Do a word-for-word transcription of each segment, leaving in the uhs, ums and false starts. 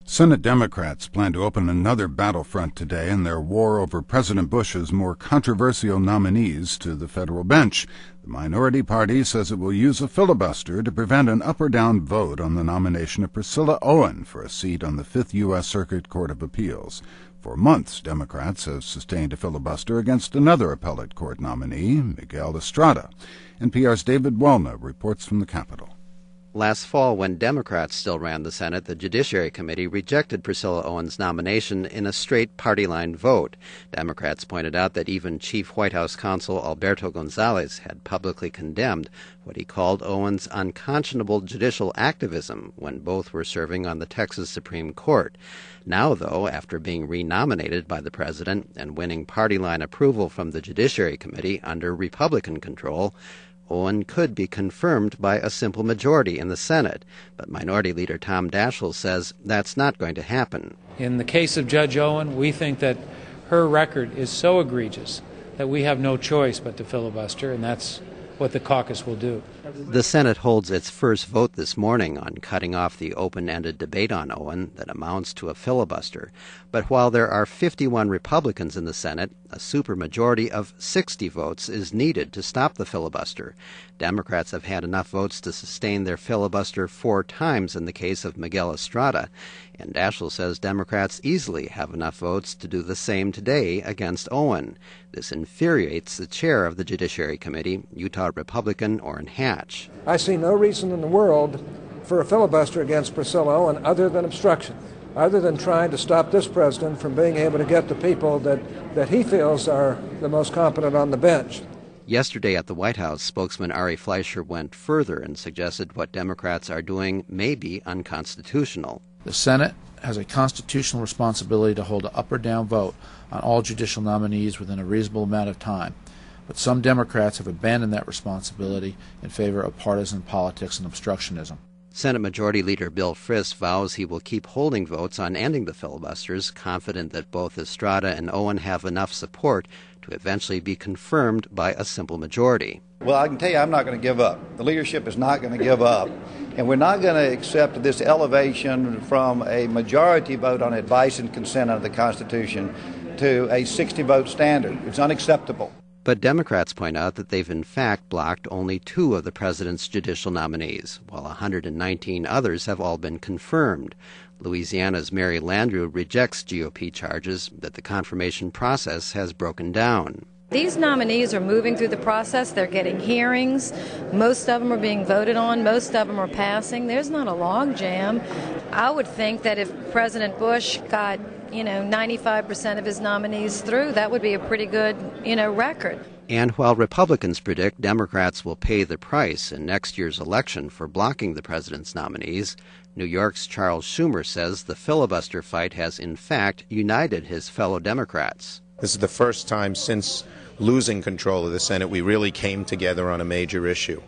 Senate Democrats plan to open another battlefront today in their war over President Bush's more controversial nominees to the federal bench. The minority party says it will use a filibuster to prevent an up or down vote on the nomination of Priscilla Owen for a seat on the Fifth U S Circuit Court of Appeals. For months, Democrats have sustained a filibuster against another appellate court nominee, Miguel Estrada. N P R's David Wellner reports from the Capitol. Last fall, when Democrats still ran the Senate, the Judiciary Committee rejected Priscilla Owen's nomination in a straight party-line vote. Democrats pointed out that even Chief White House counsel Alberto Gonzales had publicly condemned what he called Owen's unconscionable judicial activism when both were serving on the Texas Supreme Court. Now, though, after being renominated by the president and winning party-line approval from the Judiciary Committee under Republican control, Owen could be confirmed by a simple majority in the Senate, but Minority Leader Tom Daschle says that's not going to happen. In the case of Judge Owen, we think that her record is so egregious that we have no choice but to filibuster, and that's what the caucus will do. The Senate holds its first vote this morning on cutting off the open-ended debate on Owen that amounts to a filibuster. But while there are fifty-one Republicans in the Senate, a supermajority of sixty votes is needed to stop the filibuster. Democrats have had enough votes to sustain their filibuster four times in the case of Miguel Estrada, and Daschle says Democrats easily have enough votes to do the same today against Owen. This infuriates the chair of the Judiciary Committee, Utah Republican Orrin Hatch. I see no reason in the world for a filibuster against Priscilla Owen other than obstruction, other than trying to stop this president from being able to get the people that, that he feels are the most competent on the bench. Yesterday at the White House, spokesman Ari Fleischer went further and suggested what Democrats are doing may be unconstitutional. The Senate has a constitutional responsibility to hold an up or down vote on all judicial nominees within a reasonable amount of time. But some Democrats have abandoned that responsibility in favor of partisan politics and obstructionism. Senate Majority Leader Bill Frist vows he will keep holding votes on ending the filibusters, confident that both Estrada and Owen have enough support to eventually be confirmed by a simple majority. Well, I can tell you I'm not going to give up. The leadership is not going to give up. And we're not going to accept this elevation from a majority vote on advice and consent under the Constitution to a sixty-vote standard. It's unacceptable. But Democrats point out that they've in fact blocked only two of the president's judicial nominees, while one hundred nineteen others have all been confirmed. Louisiana's Mary Landrieu rejects G O P charges that the confirmation process has broken down. These nominees are moving through the process. They're getting hearings. Most of them are being voted on. Most of them are passing. There's not a log jam. I would think that if President Bush got, you know, ninety-five percent of his nominees through, that would be a pretty good, you know, record. And while Republicans predict Democrats will pay the price in next year's election for blocking the president's nominees, New York's Charles Schumer says the filibuster fight has in fact united his fellow Democrats. This is the first time since losing control of the Senate we really came together on a major issue.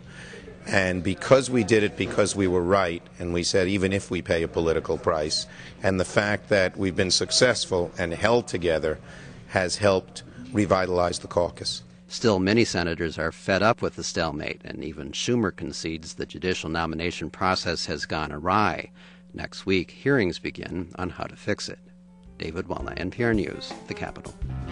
And because we did it because we were right, and we said even if we pay a political price, and the fact that we've been successful and held together has helped revitalize the caucus. Still, many senators are fed up with the stalemate, and even Schumer concedes the judicial nomination process has gone awry. Next week, hearings begin on how to fix it. David Wellner, N P R News, The Capitol.